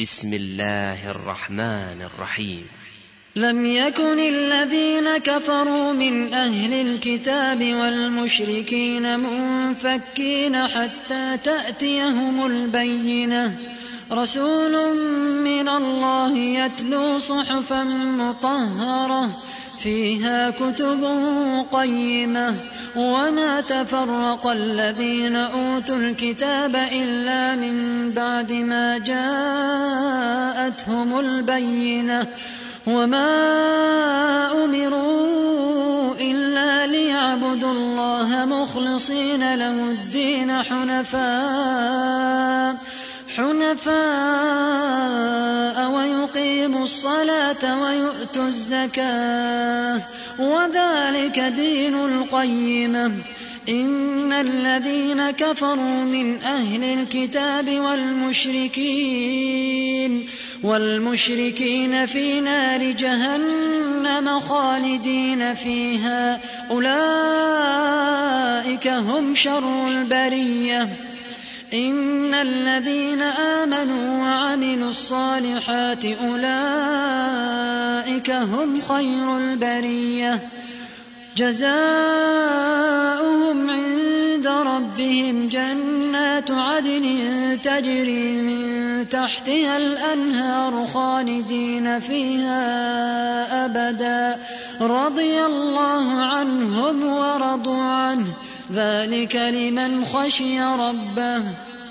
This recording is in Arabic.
بسم الله الرحمن الرحيم. لم يكن الذين كفروا من أهل الكتاب والمشركين منفكين حتى تأتيهم البينة، رسول من الله يتلو صحفا مطهرة فيها كتب قيمة، وما تفرق الذين أوتوا الكتاب إلا من بعد ما جاءتهم البينة، وما أمروا إلا ليعبدوا الله مخلصين له الدين حنفاء ويقيموا الصلاة ويؤتوا الزكاة، وذلك دين القيمة. إن الذين كفروا من أهل الكتاب والمشركين في نار جهنم خالدين فيها، أولئك هم شر البرية. إن الذين آمنوا وعملوا الصالحات أولئك هم خير البرية، جزاؤهم عند ربهم جنات عدن تجري من تحتها الأنهار خالدين فيها أبدا، رضي الله عنهم ورضوا عنه، ذلك لمن خشي ربه.